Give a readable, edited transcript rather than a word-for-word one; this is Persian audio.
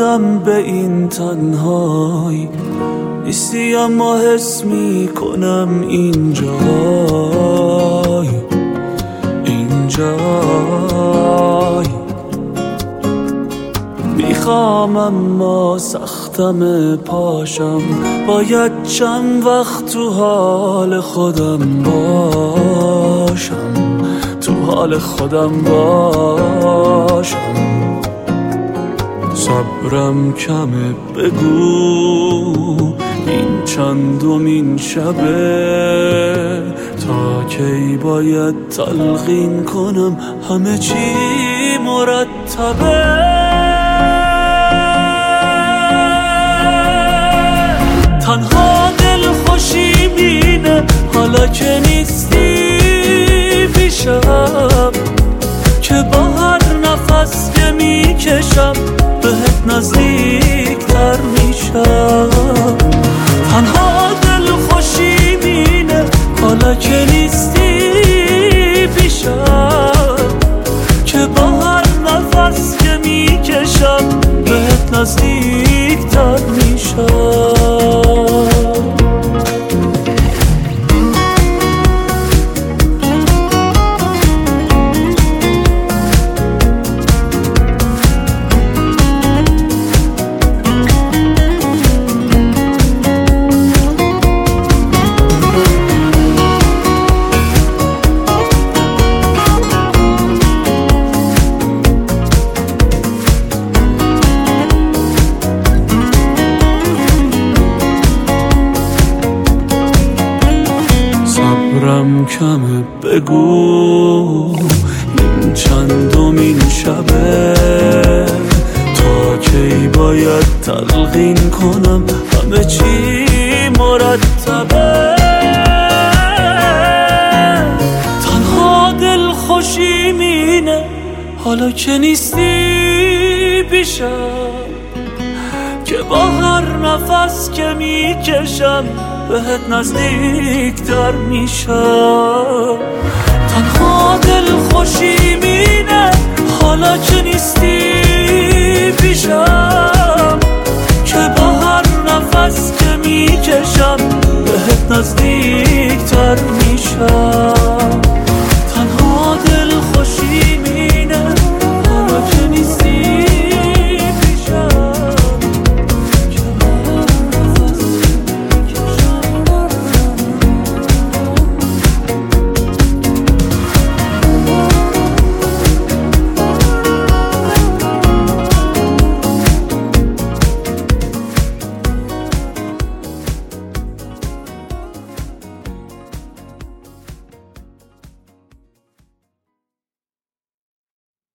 ندارم به این تنهایی، نیستی اما حس میکنم اینجای میخوام اما سختم پاشم، باید چند وقت تو حال خودم باشم، تو حال خودم باشم. صبرم کمه، بگو این چندمین شبه، تا کی باید تلقین کنم همه چی مرتبه. تنها دل خوشی بینه حالا که نیستی پیشم، که با هر نفس که میکشم بهت نزدیک تر میشم. تنها دل خوشی بینه حالا که نیستی پیشم، که با هر نفس که میکشم بهت نزدیک تر میشم. صبرم کمه، بگو این چندمین شبه، تا کی باید تلقین کنم همه چی مرتبه. تنها دل خوشی مینه حالا که نیستی پیشم، که با هر نفس که میکشم بهت نزدیک تر میشم. تنها دل